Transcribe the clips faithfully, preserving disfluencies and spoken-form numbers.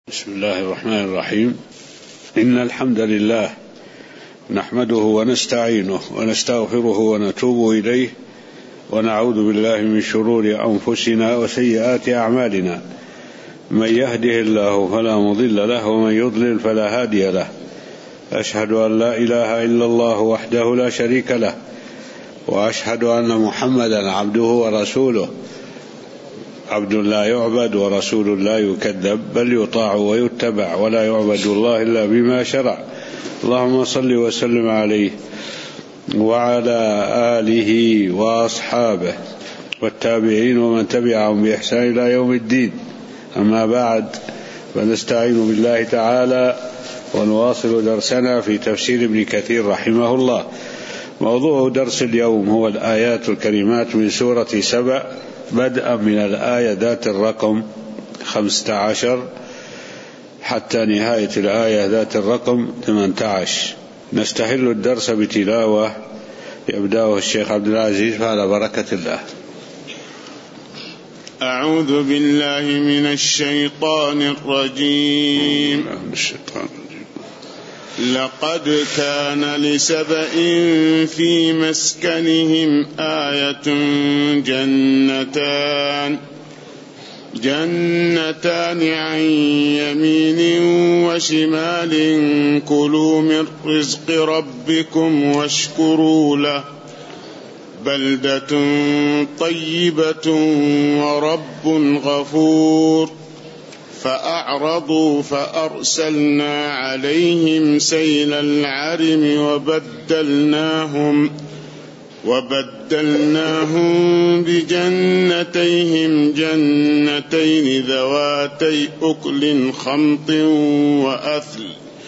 بسم الله الرحمن الرحيم. إن الحمد لله نحمده ونستعينه ونستغفره ونتوب إليه ونعوذ بالله من شرور أنفسنا وسيئات أعمالنا، من يهده الله فلا مضل له ومن يضلل فلا هادي له. أشهد أن لا إله إلا الله وحده لا شريك له، وأشهد أن محمدا عبده ورسوله، عبد لا يعبد ورسول لا يكذب، بل يطاع ويتبع، ولا يعبد الله إلا بما شرع. اللهم صل وسلم عليه وعلى آله وأصحابه والتابعين ومن تبعهم بإحسان إلى يوم الدين. أما بعد، فنستعين بالله تعالى ونواصل درسنا في تفسير ابن كثير رحمه الله. موضوع درس اليوم هو الآيات الكريمات من سورة سبأ، بدءا من الآية ذات الرقم خمسة عشر حتى نهاية الآية ذات الرقم ثمانية عشر. نستهل الدرس بتلاوة يبدأه الشيخ عبد العزيز، فعلى بركة الله. أعوذ بالله من الشيطان الرجيم. لقد كان لسبإ في مسكنهم آية جنتان جنتان عن يمين وشمال، كلوا من رزق ربكم واشكروا له، بلدة طيبة ورب غفور. فأعرضوا فأرسلنا عليهم سيل العرم وبدلناهم وبدلناهم بجنتيهم جنتين ذواتي أكل خمط وأثل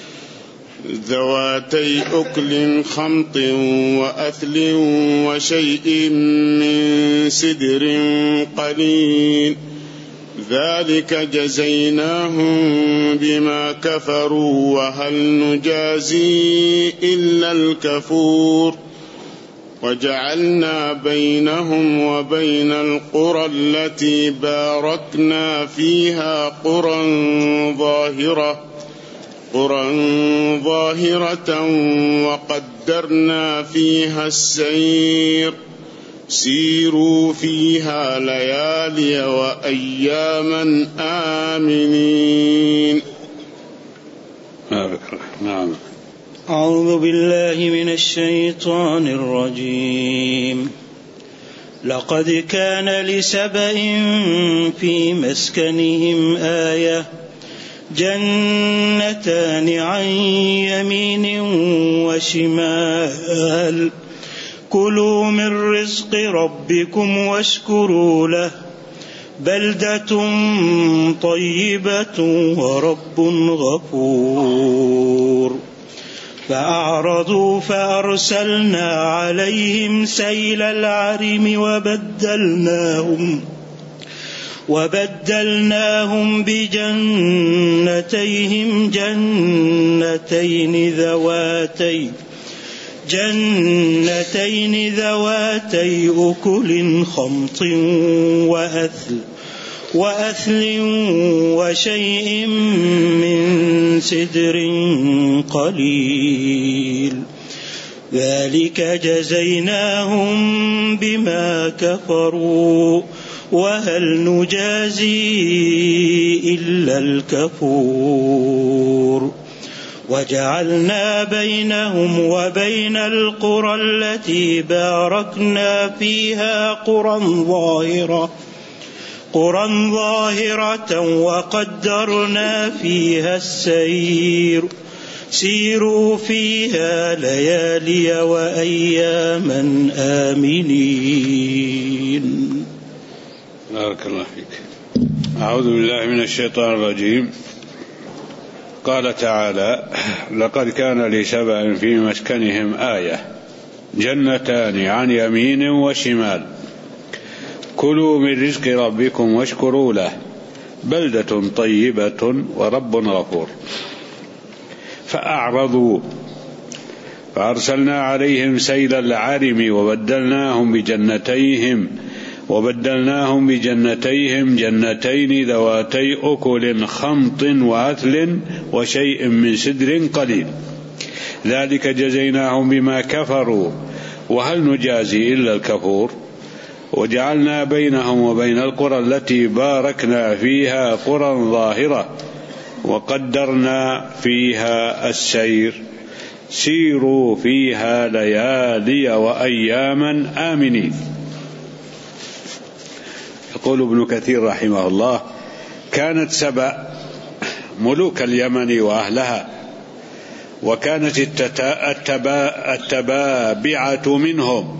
ذواتي أكل خمط وأثل وشيء من سدر قليل، ذلك جزيناهم بما كفروا، وهل نجازي إلا الكفور. وجعلنا بينهم وبين القرى التي باركنا فيها قرى ظاهرة قرى ظاهرة وقدرنا فيها السير، سيروا فيها ليالي وأياما آمنين. نعم. أعوذ بالله من الشيطان الرجيم. لقد كان لسبإ في مسكنهم آية جنتان عن يمين وشمال، كلوا من رزق ربكم واشكروا له، بلدة طيبة ورب غفور. فأعرضوا فأرسلنا عليهم سيل العرم وبدلناهم وبدلناهم بجنتيهم جنتين ذواتي جنتين ذواتي أكل خمط وأثل وأثل وشيء من سدر قليل، ذلك جزيناهم بما كفروا، وهل نجازي إلا الكفور. وجعلنا بينهم وبين القرى التي باركنا فيها قرى ظاهرة قرى ظاهرة وقدرنا فيها السير، سيروا فيها ليالي وأياما آمنين. بارك الله فيك. أعوذ بالله من الشيطان الرجيم. قال تعالى: لقد كان لسبأ في مسكنهم آية جنتان عن يمين وشمال، كلوا من رزق ربكم واشكروا له، بلدة طيبة ورب غفور. فأعرضوا فأرسلنا عليهم سيل العرم وبدلناهم بجنتيهم وبدلناهم بجنتيهم جنتين ذواتي أكل خمط وأثل وشيء من سدر قليل ذلك جزيناهم بما كفروا وهل نجازي إلا الكفور وجعلنا بينهم وبين القرى التي باركنا فيها قرى ظاهرة وقدرنا فيها السير سيروا فيها ليالي وأياما آمنين. يقول ابن كثير رحمه الله: كانت سبأ ملوك اليمن وأهلها، وكانت التبابعة منهم،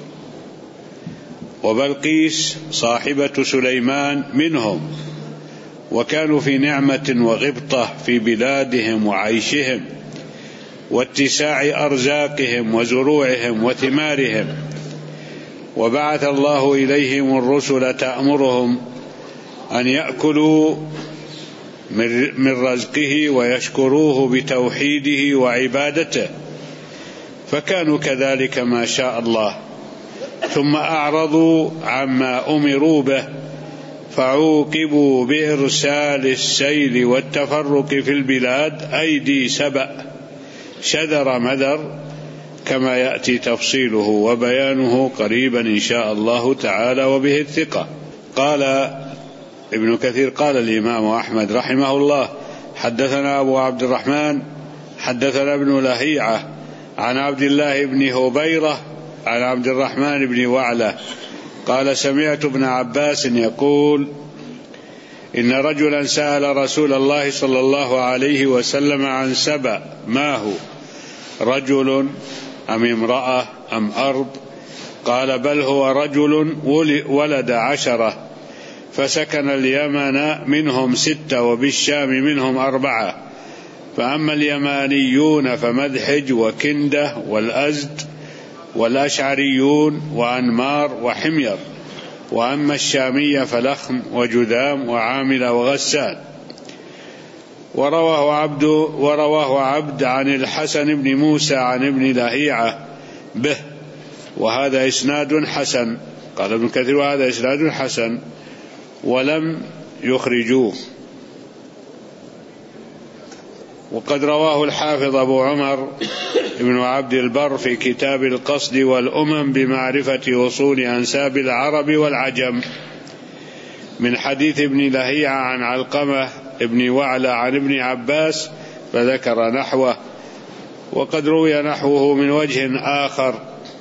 وبلقيس صاحبة سليمان منهم، وكانوا في نعمة وغبطة في بلادهم وعيشهم واتساع أرزاقهم وزروعهم وثمارهم، وبعث الله إليهم الرسل تأمرهم أن يأكلوا من رزقه ويشكروه بتوحيده وعبادته، فكانوا كذلك ما شاء الله، ثم أعرضوا عما أمروا به فعوقبوا بإرسال السيل والتفرق في البلاد أيدي سبأ شذر مذر، كما يأتي تفصيله وبيانه قريبا إن شاء الله تعالى وبه الثقة. قال ابن كثير: قال الإمام أحمد رحمه الله: حدثنا أبو عبد الرحمن حدثنا ابن لهيعة عن عبد الله بن هبيرة عن عبد الرحمن بن وعلة قال: سمعت ابن عباس يقول: إن رجلا سأل رسول الله صلى الله عليه وسلم عن سبأ ما هو، رجل أم امرأة أم أرض؟ قال: بل هو رجل ولد عشرة، فسكن اليمن منهم ستة وبالشام منهم أربعة، فأما اليمانيون فمذحج وكندة والأزد، والأشعريون وأنمار وحمير، وأما الشامية فلخم وجذام وعامل وغسان. ورواه عبد, ورواه عبد عن الحسن بن موسى عن ابن لهيعة به، وهذا إسناد حسن. قال ابن كثير: وهذا إسناد حسن، ولم يخرجوه. وقد رواه الحافظ أبو عمر ابن عبد البر في كتاب القصد والأمم بمعرفة أصول أنساب العرب والعجم من حديث ابن لهيعة عن علقمة ابن وعلى عن ابن عباس، فذكر نحوه. وقد روي نحوه من وجه آخر.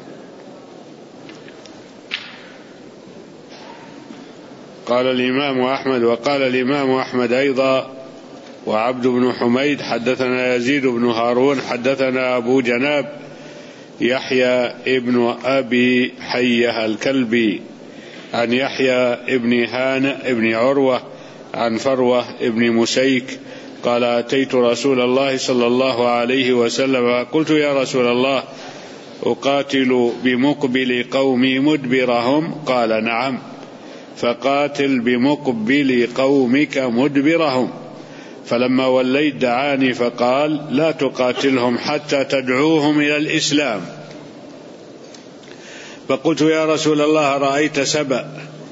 قال الإمام أحمد وقال الإمام أحمد أيضا: وعبد بن حميد حدثنا يزيد بن هارون حدثنا أبو جناب يحيى ابن أبي حية الكلبي عن يحيى ابن هانئ ابن عروة عن فروة ابن مسيك قال: أتيت رسول الله صلى الله عليه وسلم قلت: يا رسول الله، أقاتل بمقبل قومي مدبرهم؟ قال: نعم، فقاتل بمقبل قومك مدبرهم. فلما وليت دعاني فقال: لا تقاتلهم حتى تدعوهم إلى الإسلام. فقلت: يا رسول الله، رأيت سبأ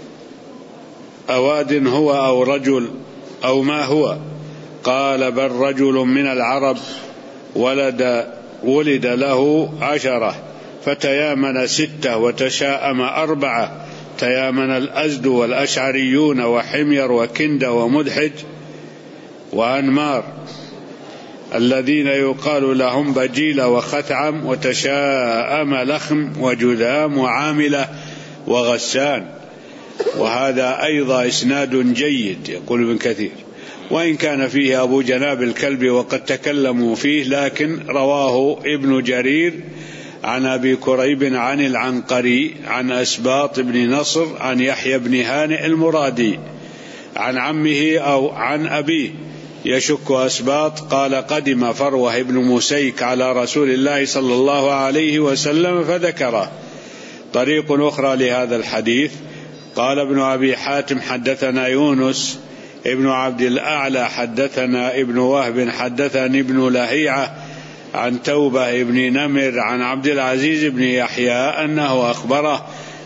أواد هو أو رجل أو ما هو؟ قال: بل رجل من العرب ولد ولد له عشرة، فتيامن ستة وتشاءم أربعة، تيامن الأزد والأشعريون وحمير وكند ومدحج وأنمار الذين يقال لهم بجيل وخثعم، وتشاءم لخم وجذام وعاملة وغسان. وهذا أيضا إسناد جيد. يقول ابن كثير: وإن كان فيه أبو جناب الكلب وقد تكلموا فيه، لكن رواه ابن جرير عن أبي كريب عن العنقري عن أسباط بن نصر عن يحيى بن هانئ المرادي عن عمه أو عن أبيه يشك أسباط قال: قدم فروة بن مسيك على رسول الله صلى الله عليه وسلم فذكره. طريق أخرى لهذا الحديث: قال ابن أبي حاتم حدثنا يونس ابن عبد الأعلى حدثنا ابن وهب حدثني ابن لهيعة عن توبة ابن نمر عن عبد العزيز بن يحيى أنه أخبره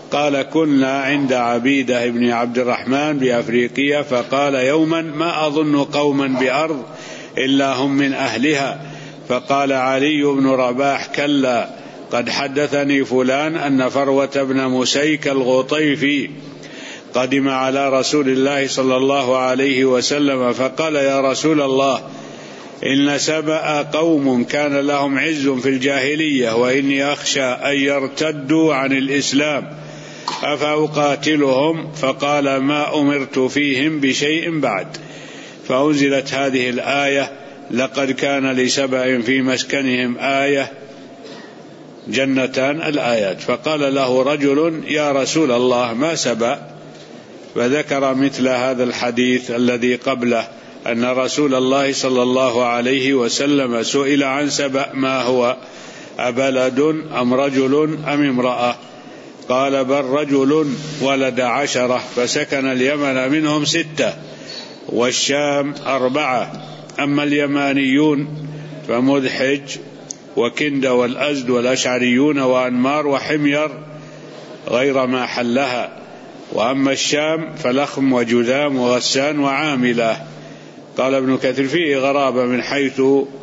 قال كنا عند عبيدة بن عبد الرحمن بأفريقيا فقال يوما ما أظن قوما بأرض إلا هم من أهلها، فقال علي بن رباح كلا قد حدثني فلان أن فروة بن مسيك الغطيفي قدم على رسول الله صلى الله عليه وسلم فقال يا رسول الله إن سبأ قوم كان لهم عز في الجاهلية وإني أخشى أن يرتدوا عن الإسلام أفأقاتلهم؟ فقال ما أمرت فيهم بشيء بعد، فأنزلت هذه الآية لقد كان لسبأ في مسكنهم آية جنتان الآيات. فقال له رجل يا رسول الله ما سبأ؟ فذكر مثل هذا الحديث الذي قبله أن رسول الله صلى الله عليه وسلم سئل عن سبأ ما هو أبلد أم رجل أم امرأة؟ قال بل رجل ولد عشرة فسكن اليمن منهم ستة والشام أربعة، أما اليمانيون فمذحج وكند والأزد والأشعريون وأنمار وحمير غير ما حلها، وأما الشام فلخم وجذام وغسان وعاملة. قال ابن كثير فيه غرابة من حيث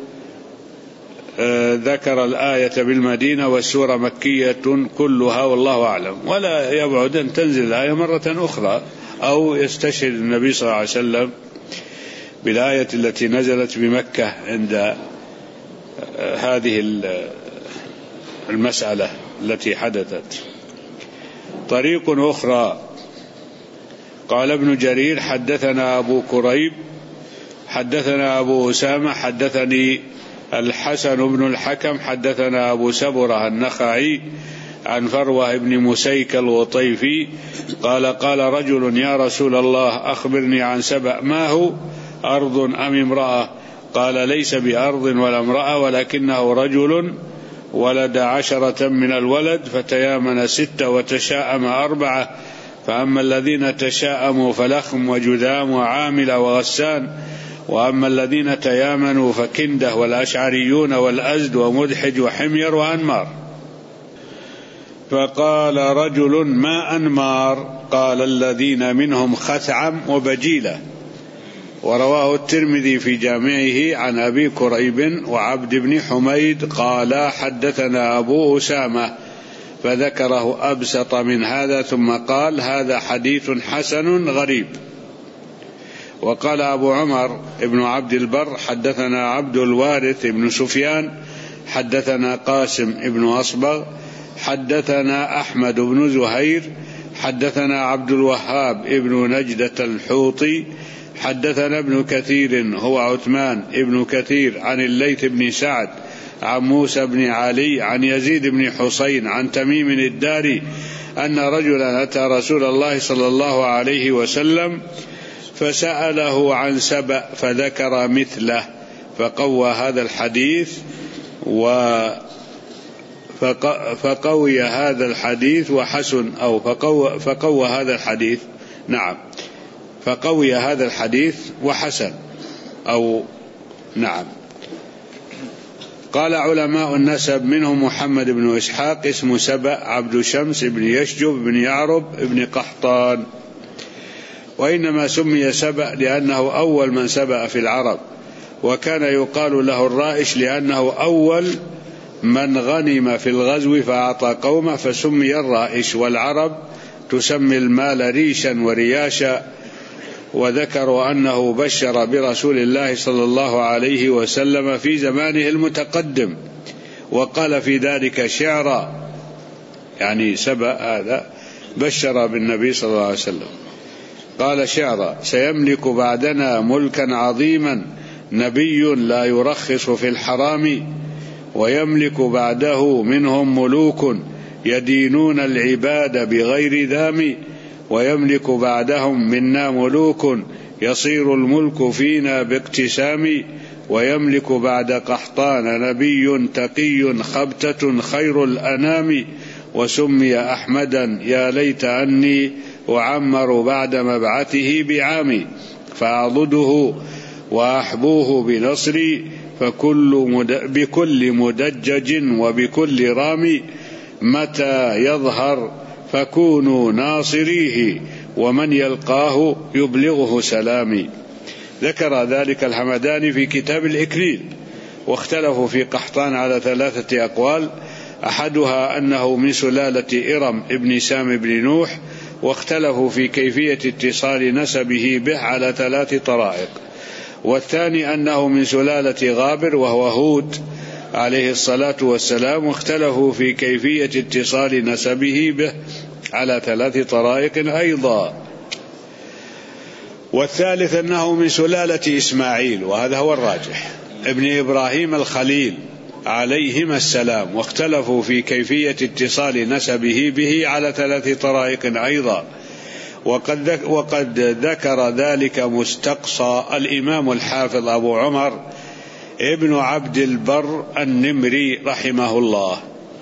ذكر الآية بالمدينة والسورة مكية كلها والله أعلم، ولا يبعد أن تنزل الآية مرة أخرى أو يستشهد النبي صلى الله عليه وسلم بالآية التي نزلت بمكة عند هذه المسألة التي حدثت. طريق أخرى قال ابن جرير حدثنا أبو كريب حدثنا أبو أسامة حدثني الحسن بن الحكم حدثنا أبو سبرة النخعي عن فروة بن مسيك الغطيفي قال قال رجل يا رسول الله أخبرني عن سبأ ما هو أرض أم امرأة؟ قال ليس بأرض ولا امرأة ولكنه رجل ولد عشرة من الولد فتيامن ستة وتشاءم أربعة، فأما الذين تشاءموا فلخم وجذام وعامل وغسان، وأما الذين تيامنوا فكنده والأشعريون والأزد ومدحج وحمير وأنمار. فقال رجل ما أنمار؟ قال الذين منهم خثعم وبجيلة. ورواه الترمذي في جامعه عن أبي كريب وعبد بن حميد قال حدثنا أبو أسامة فذكره أبسط من هذا ثم قال هذا حديث حسن غريب. وقال أبو عمر ابن عبد البر حدثنا عبد الوارث ابن سفيان حدثنا قاسم ابن أصبغ حدثنا أحمد بن زهير حدثنا عبد الوهاب ابن نجدة الحوطي حدثنا ابن كثير هو عثمان ابن كثير عن الليث بن سعد عن موسى بن علي عن يزيد بن حسين عن تميم الداري أن رجلا أتى رسول الله صلى الله عليه وسلم فسأله عن سبأ فذكر مثله فقوى هذا الحديث و فقوي هذا الحديث وحسن أو فقوى, فقوى هذا الحديث نعم فقوي هذا الحديث وحسن أو نعم. قال علماء النسب منهم محمد بن إسحاق اسم سبأ عبد شمس بن يشجب بن يعرب بن قحطان، وإنما سمي سبأ لأنه أول من سبأ في العرب، وكان يقال له الرائش لأنه أول من غنم في الغزو فأعطى قومه فسمي الرائش، والعرب تسمي المال ريشا ورياشا. وذكروا أنه بشر برسول الله صلى الله عليه وسلم في زمانه المتقدم وقال في ذلك شعرا، يعني سبأ هذا بشر بالنبي صلى الله عليه وسلم قال شعرا سيملك بعدنا ملكا عظيما نبي لا يرخص في الحرام، ويملك بعده منهم ملوك يدينون العباد بغير ذام، ويملك بعدهم منا ملوك يصير الملك فينا باقتسام، ويملك بعد قحطان نبي تقي خبتة خير الأنام، وسمي أحمدا يا ليت أني أعمر بعد مبعثه بعامي، فأعضده وأحبوه بنصري فكل مد... بكل مدجج وبكل رامي، متى يظهر فكونوا ناصريه ومن يلقاه يبلغه سلامي. ذكر ذلك الحمداني في كتاب الإكليل. واختلفوا في قحطان على ثلاثة أقوال، أحدها أنه من سلالة إرم ابن سام بن نوح، واختلفوا في كيفية اتصال نسبه به على ثلاث طرائق، والثاني أنه من سلالة غابر وهو هود عليه الصلاة والسلام، واختلفوا في كيفية اتصال نسبه به على ثلاث طرائق أيضا، والثالث أنه من سلالة إسماعيل وهذا هو الراجح ابن إبراهيم الخليل عليهما السلام، واختلفوا في كيفية اتصال نسبه به على ثلاث طرائق أيضا، وقد, وقد ذكر ذلك مستقصى الإمام الحافظ أبو عمر ابن عبد البر النمري رحمه الله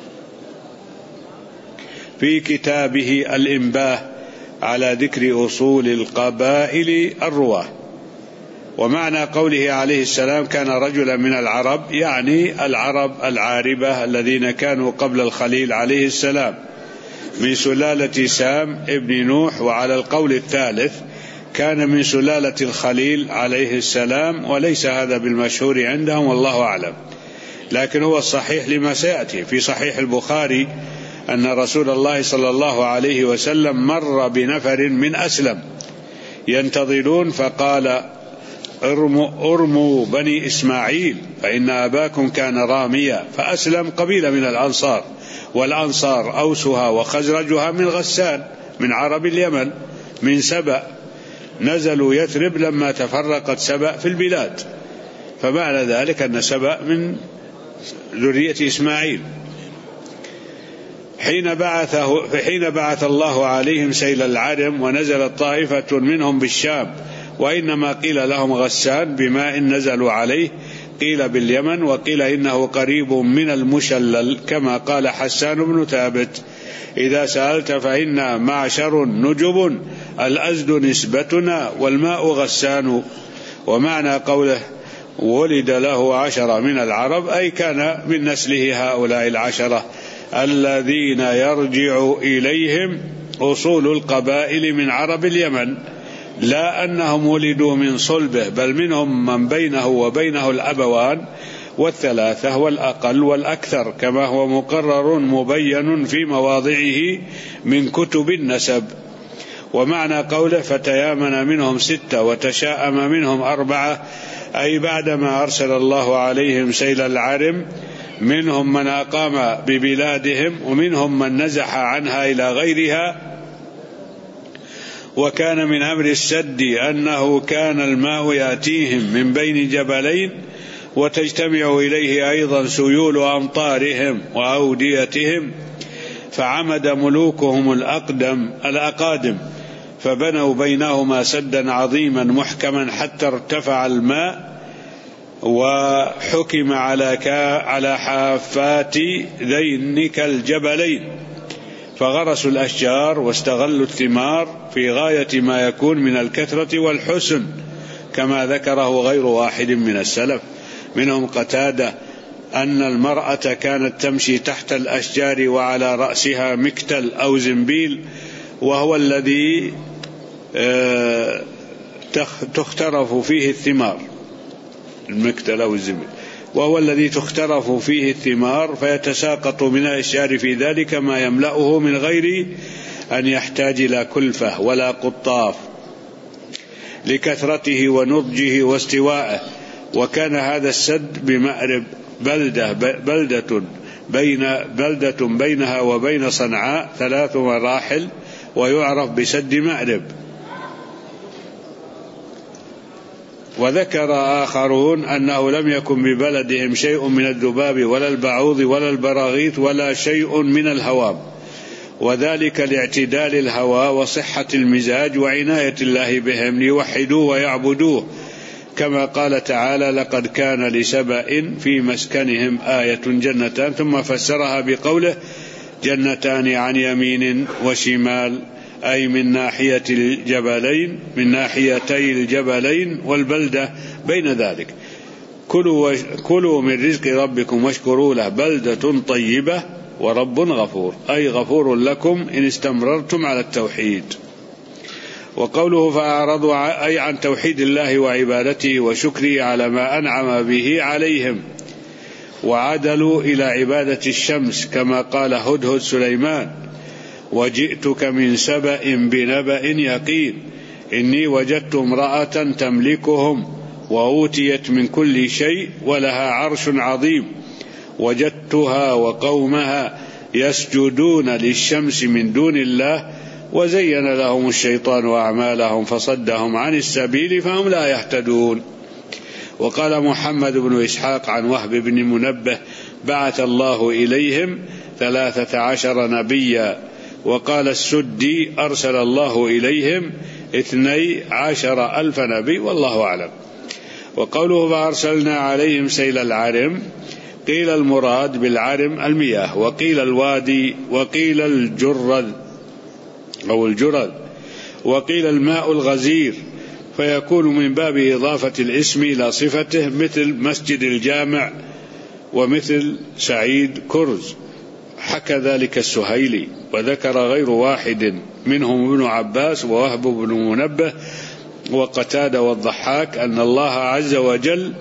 في كتابه الإنباه على ذكر أصول القبائل الرواه. ومعنى قوله عليه السلام كان رجلا من العرب، يعني العرب العاربة الذين كانوا قبل الخليل عليه السلام من سلالة سام ابن نوح، وعلى القول الثالث كان من سلالة الخليل عليه السلام، وليس هذا بالمشهور عندهم والله أعلم، لكن هو الصحيح لما سيأتي في صحيح البخاري أن رسول الله صلى الله عليه وسلم مر بنفر من أسلم ينتظرون فقال ارموا, ارموا بني إسماعيل فإن أباكم كان راميا، فأسلم قبيلة من الأنصار، والأنصار أوسها وخزرجها من غسان من عرب اليمن من سبأ، نزلوا يثرب لما تفرقت سبأ في البلاد، فمعنى ذلك أن سبأ من ذرية إسماعيل. حين بعثه حين بعث الله عليهم سيل العرم ونزلت طائفة منهم بالشام، وإنما قيل لهم غسان بماء نزلوا عليه، قيل باليمن وقيل إنه قريب من المشلل كما قال حسان بن ثابت إذا سألت فإنا معشر نجب الأزد نسبتنا والماء غسان. ومعنى قوله ولد له عشرة من العرب أي كان من نسله هؤلاء العشرة الذين يرجع إليهم أصول القبائل من عرب اليمن، لا أنهم ولدوا من صلبه بل منهم من بينه وبينه الأبوان والثلاثة والأقل والأكثر كما هو مقرر مبين في مواضعه من كتب النسب. ومعنى قوله فتيامن منهم ستة وتشاءم منهم أربعة أي بعدما أرسل الله عليهم سيل العرم منهم من أقام ببلادهم ومنهم من نزح عنها إلى غيرها. وكان من أمر السد أنه كان الماء يأتيهم من بين جبلين وتجتمع إليه أيضا سيول أمطارهم وأوديتهم، فعمد ملوكهم الأقدم الأقادم فبنوا بينهما سدا عظيما محكما حتى ارتفع الماء، وحكم على على حافات ذينك الجبلين، فغرسوا الأشجار واستغلوا الثمار في غاية ما يكون من الكثرة والحسن كما ذكره غير واحد من السلف، منهم قتادة أن المرأة كانت تمشي تحت الأشجار وعلى رأسها مكتل أو زنبيل، وهو الذي تخترف فيه الثمار، المكتل أو الزنبيل وهو الذي تخترف فيه الثمار، فيتساقط من الأشجار في ذلك ما يملأه من غير أن يحتاج إلى كلفة ولا قطاف لكثرته ونضجه واستوائه. وكان هذا السد بمأرب بلدة بلدة بين بلدة بينها وبين صنعاء ثلاث مراحل، ويعرف بسد مأرب. وذكر آخرون أنه لم يكن ببلدهم شيء من الذباب ولا البعوض ولا البراغيث ولا شيء من الهوام، وذلك لاعتدال الهوى وصحة المزاج وعناية الله بهم ليوحدوه ويعبدوه، كما قال تعالى لقد كان لسبأ في مسكنهم آية جنتان، ثم فسرها بقوله جنتان عن يمين وشمال أي من ناحية الجبلين من ناحيتي الجبلين والبلدة بين ذلك. كلوا, كلوا من رزق ربكم واشكروا له بلدة طيبة ورب غفور، أي غفور لكم إن استمررتم على التوحيد. وقوله فأعرضوا أي عن توحيد الله وعبادته وشكره على ما أنعم به عليهم، وعدلوا إلى عبادة الشمس كما قال هدهد سليمان وجئتك من سبأ بنبأ يقين إني وجدت امرأة تملكهم وأوتيت من كل شيء ولها عرش عظيم وجدتها وقومها يسجدون للشمس من دون الله وزين لهم الشيطان أعمالهم فصدهم عن السبيل فهم لا يهتدون. وقال محمد بن إسحاق عن وهب بن منبه بعث الله إليهم ثلاثة عشر نبيا. وقال السدي أرسل الله إليهم اثني عشر ألف نبي والله أعلم. وقوله فأرسلنا عليهم سيل العرم، قيل المراد بالعرم المياه، وقيل الوادي، وقيل الجرد أو الجرد، وقيل الماء الغزير، فيكون من باب إضافة الاسم إلى صفته مثل مسجد الجامع ومثل سعيد كرز. حكى ذلك السهيلي. وذكر غير واحد منهم ابن عباس ووهب بن منبه وقتادة والضحاك أن الله عز وجل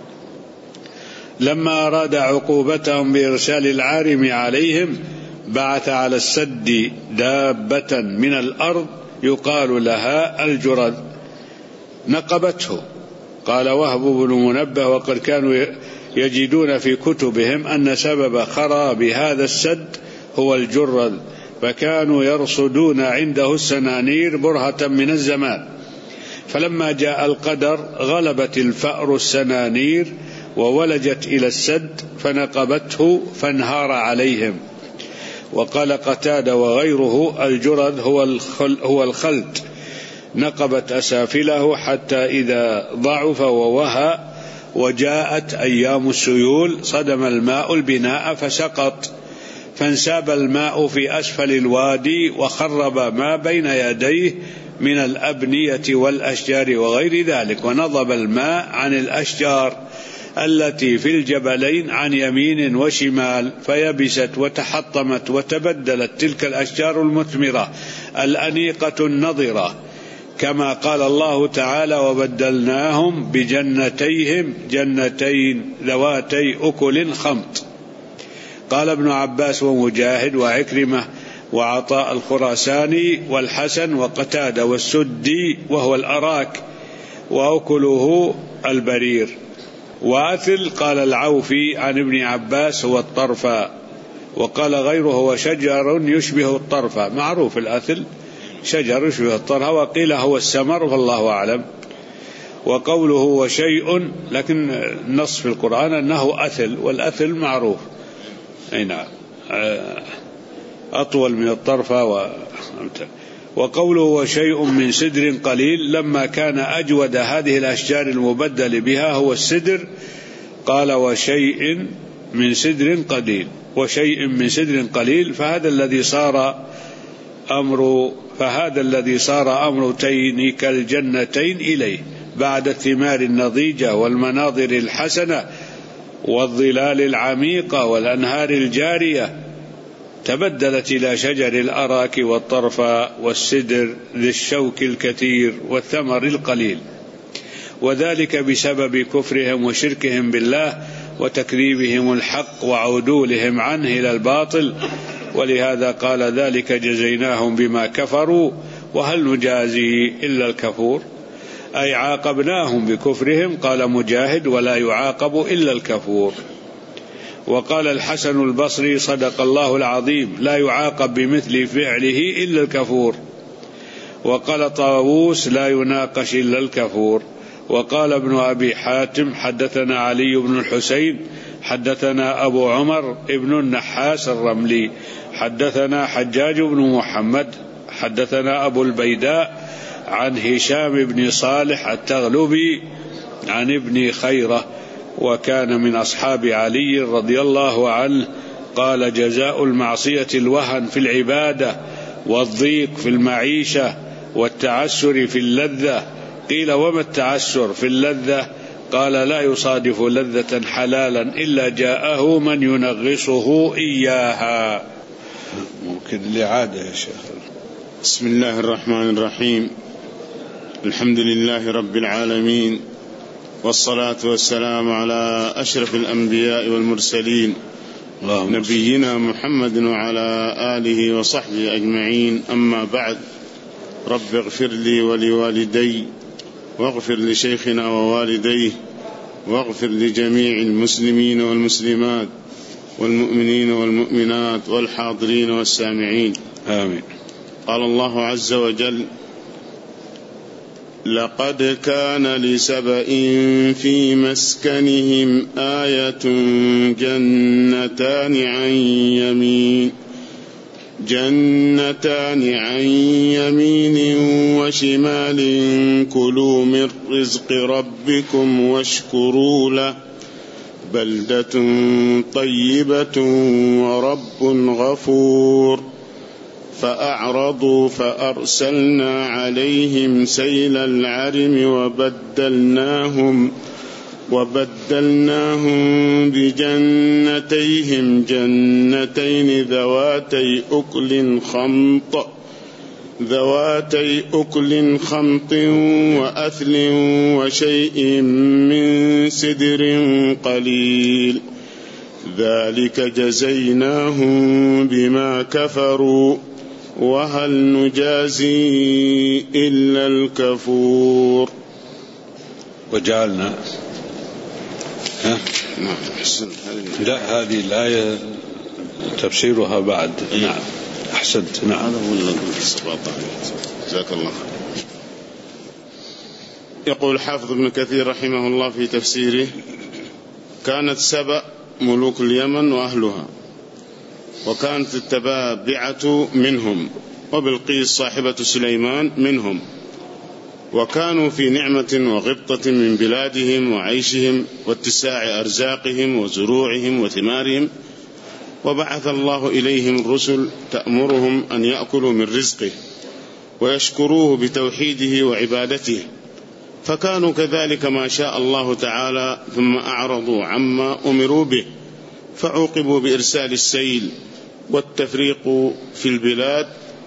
لما أراد عقوبتهم بإرسال العارم عليهم بعث على السد دابة من الأرض يقال لها الجرد نقبته. قال وهب بن منبه وقد كانوا يجدون في كتبهم أن سبب خراب هذا السد هو الجرد، فكانوا يرصدون عنده السنانير برهة من الزمان، فلما جاء القدر غلبت الفأر السنانير وولجت إلى السد فنقبته فانهار عليهم. وقال قتادة وغيره الجرد هو الخل هو الخلد، نقبت أسافله حتى إذا ضعف ووهى وجاءت أيام السيول صدم الماء البناء فسقط، فانساب الماء في أسفل الوادي وخرب ما بين يديه من الأبنية والأشجار وغير ذلك، ونضب الماء عن الأشجار التي في الجبلين عن يمين وشمال فيبست وتحطمت وتبدلت تلك الأشجار المثمرة الأنيقة النضرة، كما قال الله تعالى وبدلناهم بجنتيهم جنتين ذواتي أكل خمط. قال ابن عباس ومجاهد وعكرمة وعطاء الخراساني والحسن وقتادة والسدي وهو الأراك وأكله البرير. وأثل قال العوفي عن ابن عباس هو الطرفة، وقال غيره هو شجر يشبه الطرفة، معروف الأثل شجر يشبه الطرفة، وقيل هو السمر والله أعلم. وقوله هو شيء، لكن النص في القرآن أنه أثل، والأثل معروف أي نعم أطول من الطرفة. و... وقوله وشيء من سدر قليل لما كان أجود هذه الأشجار المبدل بها هو السدر، قال وشيء من سدر قليل وشيء من سدر قليل فهذا الذي صار أمر فهذا الذي صار أمر تين كالجنتين إليه بعد الثمار النضيجة والمناظر الحسنة والظلال العميقة والأنهار الجارية، تبدلت إلى شجر الأراك والطرفة والسدر ذي الشوك الكثير والثمر القليل، وذلك بسبب كفرهم وشركهم بالله وتكذيبهم الحق وعدولهم عنه إلى الباطل، ولهذا قال ذلك جزيناهم بما كفروا وهل نجازي إلا الكفور، أي عاقبناهم بكفرهم. قال مجاهد ولا يعاقب إلا الكفور. وقال الحسن البصري صدق الله العظيم لا يعاقب بمثل فعله إلا الكفور. وقال طاووس لا يناقش إلا الكفور. وقال ابن أبي حاتم حدثنا علي بن الحسين حدثنا أبو عمر ابن النحاس الرملي حدثنا حجاج بن محمد حدثنا أبو البيداء عن هشام بن صالح التغلبي عن ابن خيرة وكان من أصحاب علي رضي الله عنه قال جزاء المعصية الوهن في العبادة والضيق في المعيشة والتعسر في اللذة. قيل وما التعسر في اللذة؟ قال لا يصادف لذة حلالا إلا جاءه من ينغصه إياها. ممكن لعادة يا شيخ. بسم الله الرحمن الرحيم. الحمد لله رب العالمين، والصلاة والسلام على أشرف الأنبياء والمرسلين نبينا محمد وعلى آله وصحبه أجمعين. أما بعد، رب اغفر لي ولوالدي واغفر لشيخنا ووالديه واغفر لجميع المسلمين والمسلمات والمؤمنين والمؤمنات والحاضرين والسامعين، آمين. قال الله عز وجل: لقد كان لسبإ في مسكنهم آية جنتان عن يمين جنتان عن يمين وشمال كلوا من رزق ربكم واشكروا له بلدة طيبة ورب غفور. فأعرضوا فأرسلنا عليهم سيل العرم وبدلناهم وبدلناهم بجنتيهم جنتين ذواتي أكل خمط ذواتي أكل خمط وأثل وشيء من سدر قليل، ذلك جزيناهم بما كفروا وهل نجازي إلا الكفور. وجعلنا ها؟ لا، هذه الآية تفسيرها بعد. إيه؟ نعم، أحسنت. نعم، هذا هو اللي جزاك الله. يقول حافظ ابن كثير رحمه الله في تفسيره: كانت سبأ ملوك اليمن وأهلها، وكانت التبابعة منهم، وبلقيس صاحبة سليمان منهم، وكانوا في نعمة وغبطة من بلادهم وعيشهم واتساع أرزاقهم وزروعهم وثمارهم، وبعث الله إليهم الرسل تأمرهم أن يأكلوا من رزقه ويشكروه بتوحيده وعبادته، فكانوا كذلك ما شاء الله تعالى، ثم أعرضوا عما أمروا به فعوقبوا بإرسال السيل والتفريق في البلاد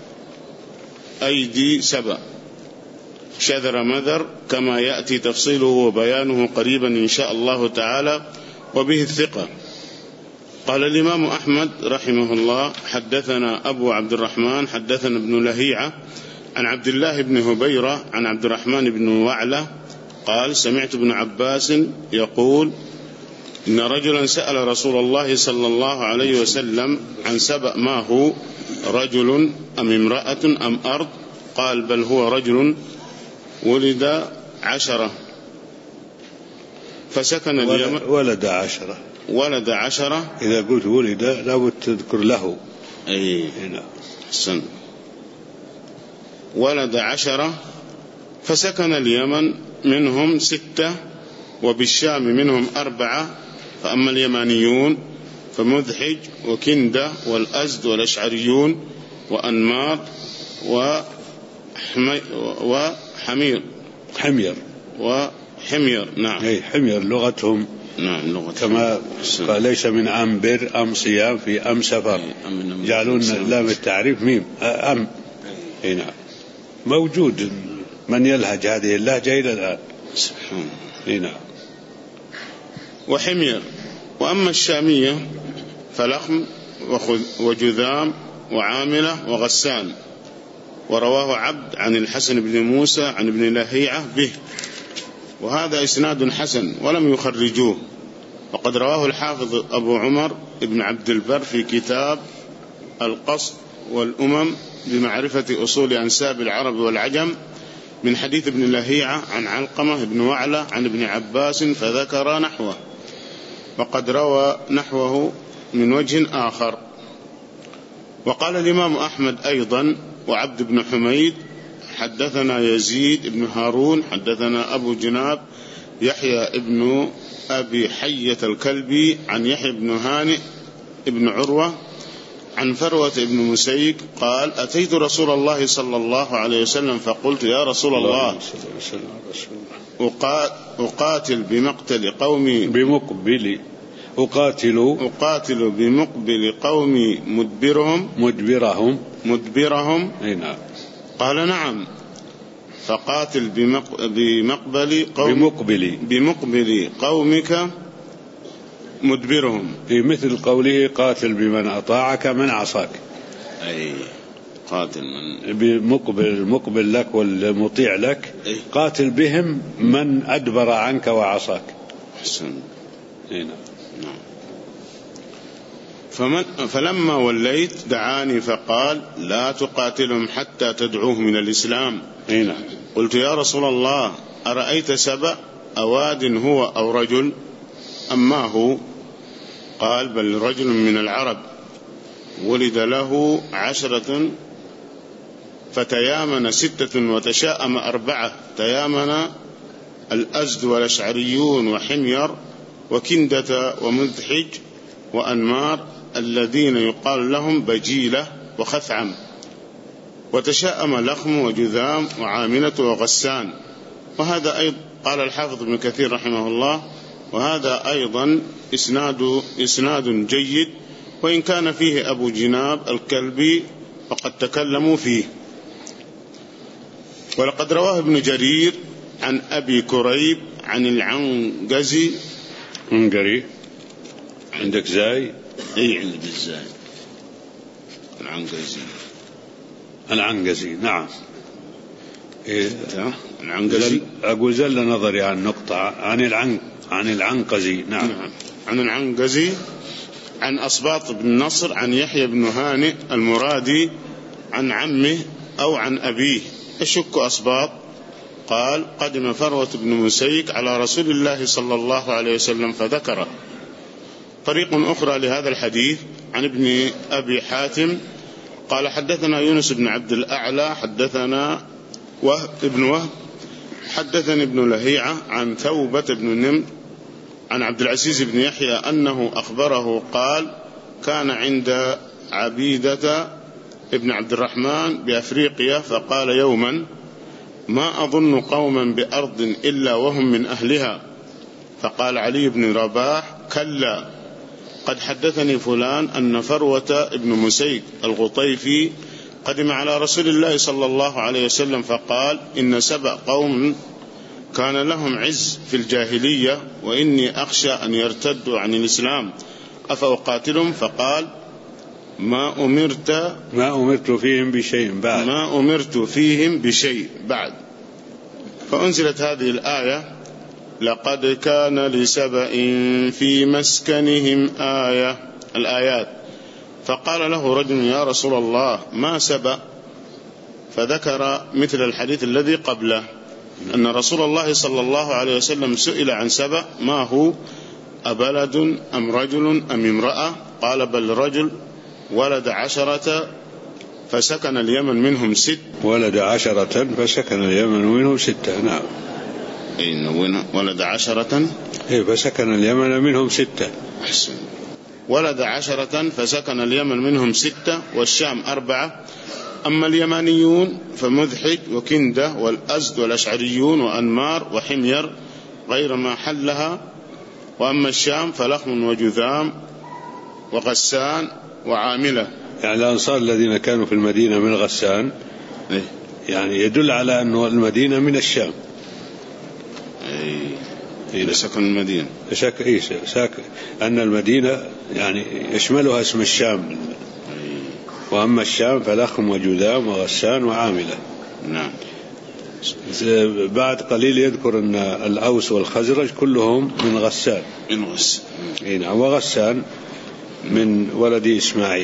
أيدي سبأ شذر مذر، كما يأتي تفصيله وبيانه قريبا إن شاء الله تعالى، وبه الثقة. قال الإمام أحمد رحمه الله: حدثنا أبو عبد الرحمن حدثنا ابن لهيعة عن عبد الله بن هبيرة عن عبد الرحمن بن وعلة قال: سمعت ابن عباس يقول: إن رجلا سأل رسول الله صلى الله عليه وسلم عن سبأ ما هو، رجل أم امرأة أم أرض؟ قال: بل هو رجل ولد عشرة فسكن اليمن. ولد عشرة ولد عشرة إذا قلت ولد لابد تذكر له. أي هنا حسن. ولد عشرة فسكن اليمن منهم ستة، وبالشام منهم أربعة، فأما اليمانيون فمذحج وكندة والأزد والأشعريون وأنمار وحمي وحمير حمير وحمير نعم أي حمير لغتهم. نعم لغتهم. كما قال: ليس من أم بر أم صيام في أم سفر، جعلون لام التعريف ميم أم. هنا موجود من يلهج هذه اللهجة إلى الآن. سبحان هنا. وحمير. وأما الشامية فلخم وجذام وعاملة وغسان. ورواه عبد عن الحسن بن موسى عن ابن لهيعة به، وهذا إسناد حسن ولم يخرجوه. وقد رواه الحافظ أبو عمر ابن عبد البر في كتاب القصد والأمم بمعرفة أصول أنساب العرب والعجم من حديث ابن لهيعة عن علقمة بن وعلة عن ابن عباس فذكر نحوه، وقد روى نحوه من وجه آخر. وقال الإمام أحمد أيضا: وعبد بن حميد حدثنا يزيد بن هارون حدثنا أبو جناب يحيى ابن أبي حية الكلبي عن يحيى بن هانئ ابن عروة عن فروة بن مسيك قال أتيت رسول الله صلى الله عليه وسلم فقلت يا رسول الله أقاتل بمقتل قومي بمقبل أقاتل أقاتل بمقبل قومي مدبرهم مدبرهم مدبرهم نعم. قال نعم. فقاتل بمقبل قوم بمقبل بمقبل قومك مدبرهم، في مثل قوله قاتل بمن أطاعك من عصاك، أي قاتل من بمقبل المقبل لك والمطيع لك، أي. قاتل بهم من أدبر عنك وعصاك. حسن. نعم. فمن فلما وليت دعاني فقال لا تقاتلهم حتى تدعوه من الإسلام. نعم. قلت يا رسول الله أرأيت سبأ أواد هو أو رجل أم ما هو؟ قال بل رجل من العرب ولد له عشرة فتيامن ستة وتشاءم أربعة، تيامن الأزد والأشعريون وحمير وكندة ومذحج وأنمار الذين يقال لهم بجيلة وخثعم، وتشاءم لخم وجذام وعاملة وغسان. وهذا أيضا قال الحافظ ابن كثير رحمه الله وهذا أيضا إسناد, إسناد جيد، وإن كان فيه أبو جناب الكلبي فقد تكلموا فيه. ولقد رواه ابن جرير عن أبي كريب عن العنقزي. عنقري عندك زاي؟ أي عندك الزاي العنقزي العنقزي نعم. إيه؟ العنقزي أقول زل نظري عن نقطة عن العن عن العنقزي نعم. نعم عن العنقزي عن أصباط بن نصر عن يحيى بن هانئ المرادي عن عمه أو عن أبيه يشك أصباط قال قدم فروة بن مسيك على رسول الله صلى الله عليه وسلم فذكره. طريق أخرى لهذا الحديث عن ابن أبي حاتم قال حدثنا يونس بن عبد الأعلى حدثنا وهب ابن وهب حدثني ابن لهيعة عن ثوبة بن نمر عن عبد العزيز بن يحيى أنه أخبره قال كان عند عبيدة ابن عبد الرحمن بأفريقيا فقال يوما ما أظن قوما بأرض إلا وهم من أهلها، فقال علي بن رباح كلا قد حدثني فلان أن فروة ابن مسيك الغطيفي قدم على رسول الله صلى الله عليه وسلم فقال إن سبأ قوم كان لهم عز في الجاهلية وإني أخشى أن يرتدوا عن الإسلام أفأقاتلهم؟ فقال ما أمرت ما أمرت فيهم بشيء بعد ما أمرت فيهم بشيء بعد. فأنزلت هذه الآية لقد كان لسبأ في مسكنهم آية الآيات. فقال له رجل يا رسول الله ما سبأ؟ فذكر مثل الحديث الذي قبله أن رسول الله صلى الله عليه وسلم سئل عن سبأ ما هو أبلد أم رجل أم امرأة؟ قال بل رجل ولد عشرة فسكن اليمن منهم ست. ولد عشرة فسكن اليمن منهم ستة. نعم. إيه ولد عشرة إيه فسكن اليمن منهم ستة. أحسن. ولد عشرة فسكن اليمن منهم ستة والشام أربعة. أما اليمانيون فمذحج وكندة والأزد والأشعريون وأنمار وحمير غير ما حلها. وأما الشام فلخم وجذام وغسان وعاملة. يعني الأنصار الذين كانوا في المدينة من غسان إيه؟ يعني يدل على أن المدينة من الشام. إيه سكن المدينة شك إيه ساك أن المدينة يعني يشملها اسم الشام. إيه. وأما الشام فلخم وجذام وغسان وعاملة. نعم. بعد قليل يذكر أن الأوس والخزرج كلهم من غسان. من غسان. إيه نعم. وغسان من ولد إسماعيل.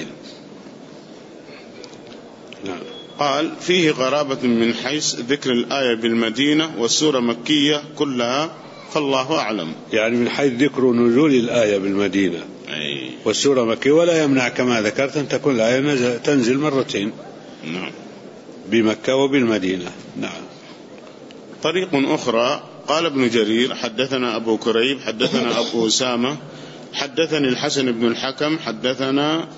نعم. قال فيه غرابة من حيث ذكر الآية بالمدينة والسورة مكية كلها فالله أعلم. يعني من حيث ذكر نزول الآية بالمدينة أي. والسورة مكية، ولا يمنع كما ذكرت أن تكون الآية تنزل مرتين. نعم. بمكة وبالمدينة. نعم. طريق أخرى قال ابن جرير حدثنا أبو كريب حدثنا أبو أسامة حدثني الحسن بن الحكم حدثنا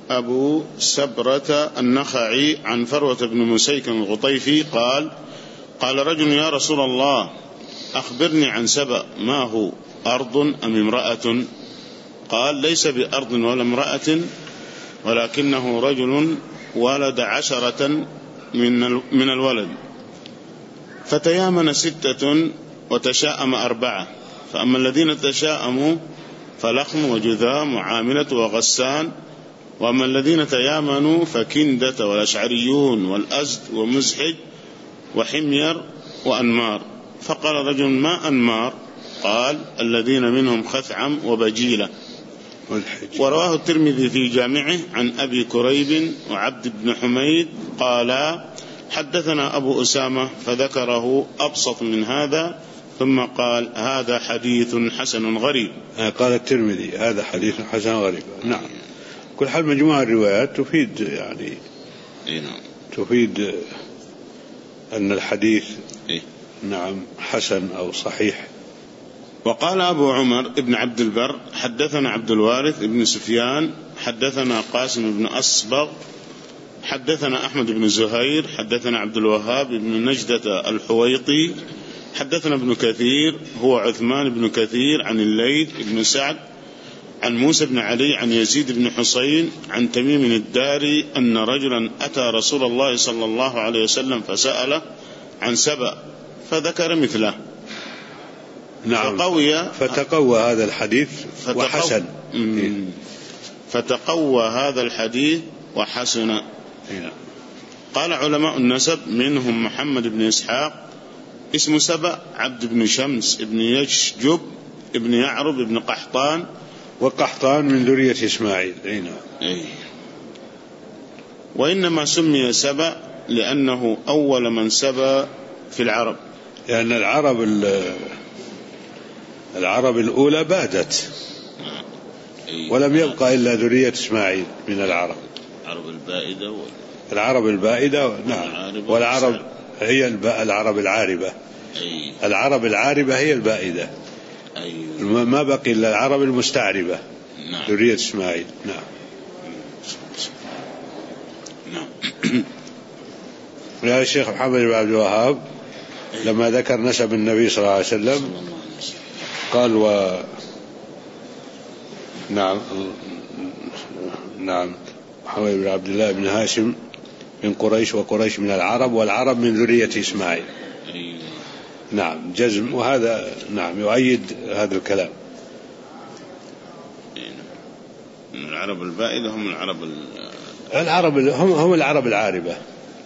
أبو سبرة النخعي عن فروة بن مسيك الغطيفي قال قال رجل يا رسول الله أخبرني عن سبأ، ما هو أرض أم امرأة؟ قال ليس بأرض ولا امرأة، ولكنه رجل ولد عشرة من الولد، فتيامن ستة وتشاءم أربعة، فأما الذين تشاءموا فلخم وجذام وعاملة وغسان، وأما الذين تيامنوا فكندة والأشعريون والأزد ومزحج وحمير وأنمار. فقال رجل ما أنمار؟ قال الذين منهم خثعم وبجيلة. ورواه الترمذي في جامعه عن أبي كريب وعبد بن حميد قال حدثنا أبو أسامة فذكره أبسط من هذا، ثم قال هذا حديث حسن غريب. قال الترمذي هذا حديث حسن غريب. نعم، كل حال مجموعة الروايات تفيد يعني تفيد أن الحديث نعم حسن أو صحيح. وقال أبو عمر ابن عبد البر حدثنا عبد الوارث ابن سفيان حدثنا قاسم بن أصبغ حدثنا أحمد بن زهير حدثنا عبد الوهاب بن نجدة الحويطي حدثنا ابن كثير هو عثمان بن كثير عن الليث بن سعد عن موسى بن علي عن يزيد بن حسين عن تميم الداري أن رجلا أتى رسول الله صلى الله عليه وسلم فسأله عن سبأ فذكر مثله. نعم، فقوي فتقوى هذا الحديث فتقو... وحسن فتقوى هذا الحديث وحسن. نعم. قال علماء النسب منهم محمد بن إسحاق اسم سبأ عبد بن شمس ابن يشجب ابن يعرب ابن قحطان، وقحطان من ذرية إسماعيل. نعم. أي. وإنما سمي سبأ لأنه أول من سبأ في العرب، لأن يعني العرب العرب الأولى بادت ولم يبقى إلا ذرية إسماعيل من العرب. العرب البائدة و... العرب البائدة نعم، والعرب هي العرب العاربة. أي. العرب العاربة هي البائدة. أيوة. ما بقي إلا العرب المستعربة. نعم. ذرية إسماعيل. نعم. نعم. يا الشيخ محمد بن عبد الوهاب لما ذكر نسب النبي صلى الله عليه وسلم قال و نعم نعم محمد بن عبد الله بن هاشم من قريش، وقريش من العرب، والعرب من ذرية إسماعيل. نعم جزم، وهذا نعم يؤيد هذا الكلام. العرب البائدة هم العرب ال... العرب هم هم العرب العاربة.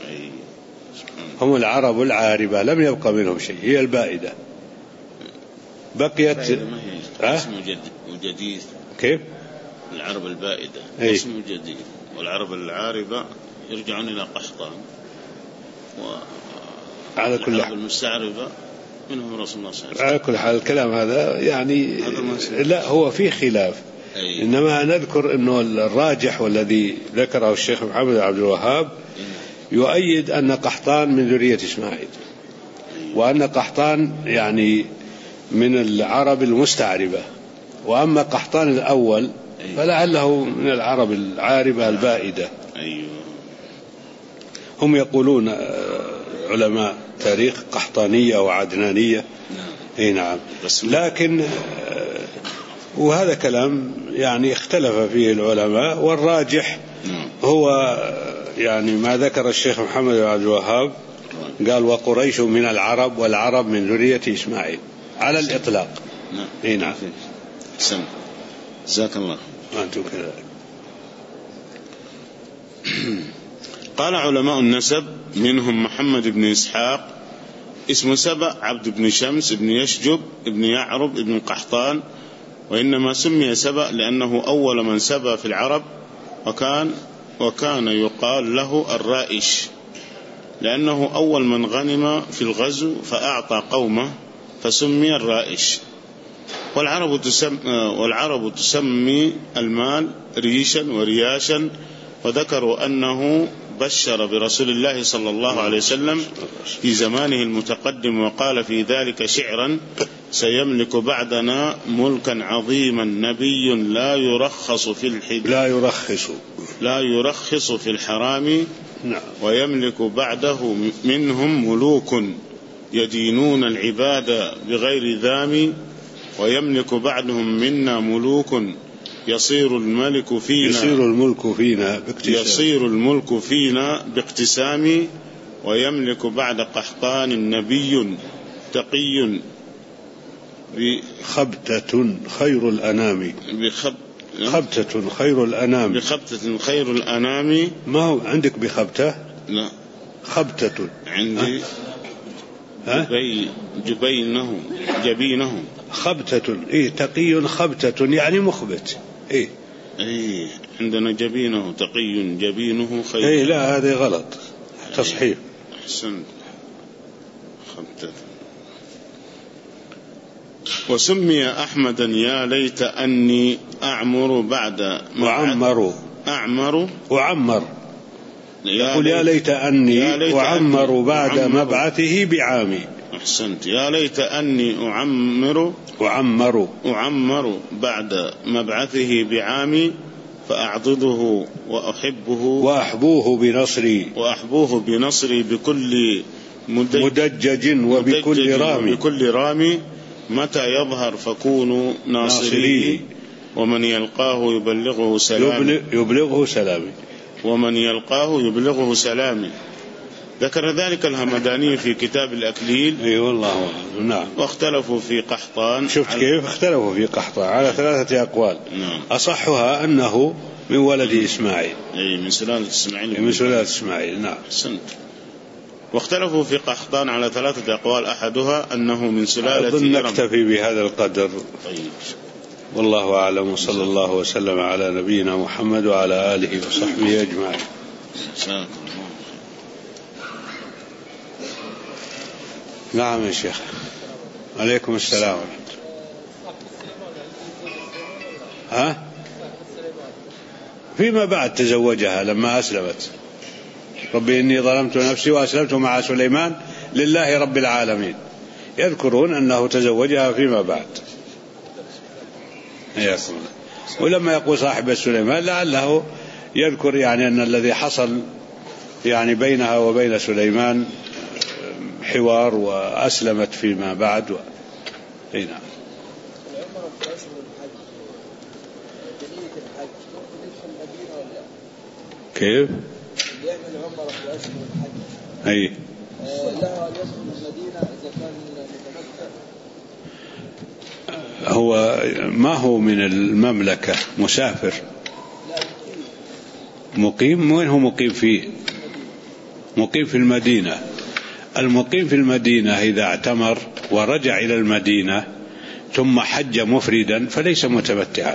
هم العرب العاربة لم يبقى منهم شيء، هي البائدة بقيت. اسم جديد. كيف؟ العرب البائدة أي. اسم جديد، والعرب العاربة يرجعون إلى قحطان، على كل العرب المستعربة منهم رسول الله صلى الله عليه وسلم. على كل حال الكلام هذا يعني لا هو فيه خلاف. أي. إنما نذكر أنه الراجح والذي ذكره الشيخ محمد بن عبد الوهاب يؤيد أن قحطان من ذرية إسماعيل، وأن قحطان يعني من العرب المستعربة، وأما قحطان الأول فلعله من العرب العاربة البائدة. هم يقولون علماء تاريخ قحطانية وعدنانية. اي نعم، لكن وهذا كلام يعني اختلف فيه العلماء، والراجح هو يعني ما ذكر الشيخ محمد بن عبد الوهاب قال وقريش من العرب والعرب من ذرية إسماعيل على الإطلاق. اي نعم. سم جزاك الله. أنتم كذلك. قال علماء النسب منهم محمد بن إسحاق اسم سبأ عبد بن شمس بن يشجب بن يعرب بن قحطان، وإنما سمي سبأ لأنه أول من سبأ في العرب، وكان وكان يقال له الرائش لأنه أول من غنم في الغزو فأعطى قومه فسمي الرائش. والعرب تسمي, والعرب تسمي المال ريشا ورياشا، وذكروا أنه بشر برسول الله صلى الله عليه وسلم في زمانه المتقدم، وقال في ذلك شعرا سيملك بعدنا ملكا عظيما نبي لا يرخص في الحج لا يرخص لا يرخص في الحرام. نعم. ويملك بعده منهم ملوك يدينون العباد بغير ذام. ويملك بعدهم منا ملوك يصير الملك فينا يصير الملك فينا باقتسام يصير الملك فينا باقتسام. ويملك بعد قحطان نبي تقي خبتة خير الأنام بخب خبتة خير الأنام بخبتة خير الأنام. ما هو عندك بخبتة؟ لا، خبتة عندي جبي جبينه جبينه خبتة. إيه تقي خبتة يعني مخبت. إيه إيه عندنا جبينه تقي جبينه خير. إيه لا هذه غلط تصحيح. أحسنت. خبتة. وسمي أحمدا يا ليت أني أعمر بعد وعمر أعمر وعمر يقول يا ليت أني أعمر بعد أعمر مبعثه بعامي. أحسنت. يا ليت أني أعمر أعمر أعمر بعد مبعثه بعامي. فأعضده وأحبه وأحبوه بنصري وأحبوه بنصري بكل مدجج, مدجج وبكل رامي وبكل رامي. متى يظهر فكونوا ناصريه. ومن يلقاه يبلغه سلامي يبلغه سلامي ومن يلقاه يبلغه سلامي. ذكر ذلك الهمداني في كتاب الأكليل. أي أيوة والله. نعم. واختلفوا في قحطان. شفت كيف اختلفوا في قحطان على ثلاثة أقوال. نعم. أصحها أنه من ولد إسماعيل. أي من سلالة إسماعيل. من سلالة إسماعيل. نعم. حسنت. واختلفوا في قحطان على ثلاثة أقوال. أحدها أنه من سلالة أظن نكتفي بهذا القدر. طيب. والله أعلم. وصلى الله وسلم على نبينا محمد وعلى آله وصحبه أجمعين. نعم يا شيخ. عليكم السلام ورحمة الله. ها فيما بعد تزوجها لما أسلمت. ربي إني ظلمت نفسي وأسلمت مع سليمان لله رب العالمين. يذكرون أنه تزوجها فيما بعد. ولما يقول صاحب سليمان لعله يذكر يعني أن الذي حصل يعني بينها وبين سليمان حوار وأسلمت فيما بعد و... نعم. كيف؟ أي هو ما هو من المملكة مسافر مقيم. وين هو مقيم فيه؟ مقيم في المدينة. المقيم في المدينة إذا اعتمر ورجع إلى المدينة ثم حج مفردا فليس متمتعا.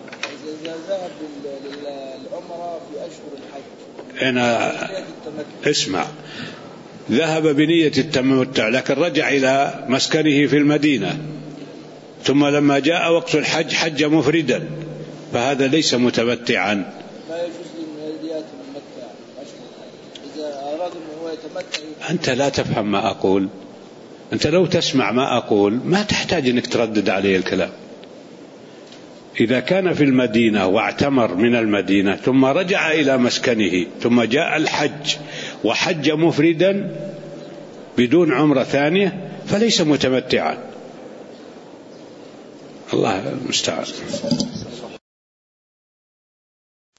أنا اسمع ذهب بنية التمتع لكن رجع إلى مسكنه في المدينة ثم لما جاء وقت الحج حج مفردا فهذا ليس متمتعا. ما يجوز للمديات الممتع إذا أراد أن هو يتمتع. أنت لا تفهم ما أقول. أنت لو تسمع ما أقول ما تحتاج أنك تردد عليه الكلام. إذا كان في المدينة واعتمر من المدينة ثم رجع إلى مسكنه ثم جاء الحج وحج مفردا بدون عمرة ثانية فليس متمتعا. الله المستعان.